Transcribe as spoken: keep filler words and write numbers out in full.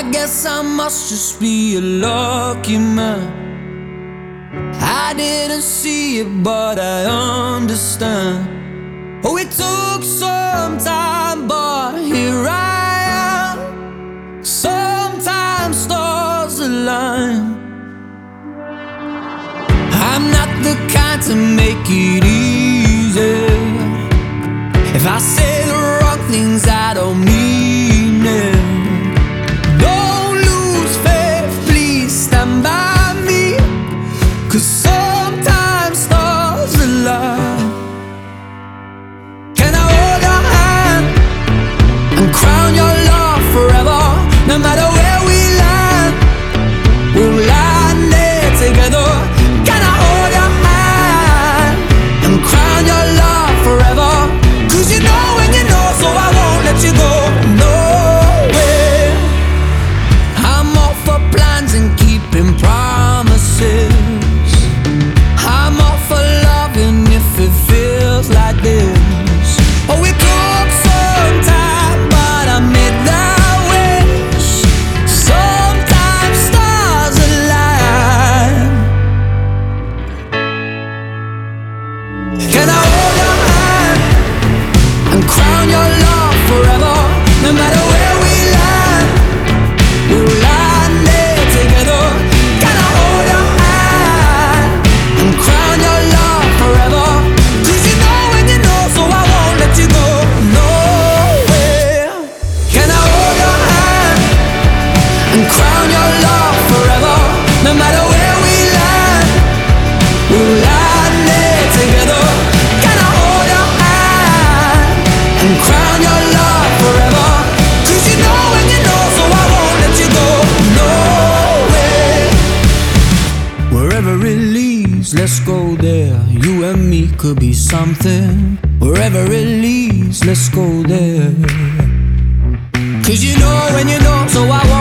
guess I must just be a lucky man. I didn't see it, but I understand. Oh, it took some time, but here I am. Sometimes stars align. I'm not the kind to make it easy. If I say the wrong things, I don't mean it. Don't lose faith, please stand by me, 'cause sometimes stars align. Can I hold your hand and crown your love forever? No matter where we land, we'll land there together. Can I hold your hand and crown your love forever? 'Cause you know when you know, so I won't let you go. No way. I'm all for plans and keeping promises. I'm all for loving if it feels like this. Oh, it took some time, but I made that wish. Sometimes stars align. Can I hold your hand and crown your love forever? No matter where we land, we'll land there together. Can I hold your hand and crown your love forever? 'Cause you know when you know, so I won't let you go. No way. Can I hold your hand and crown your love forever? No matter where we land, we'll land there together. Can I hold your hand and crown your love forever? 'Cause you know when you know, so I won't let you go. No way. Wherever it leads, let's go there. You and me could be something. Wherever it leads, let's go there. 'Cause you know when you know, so I won't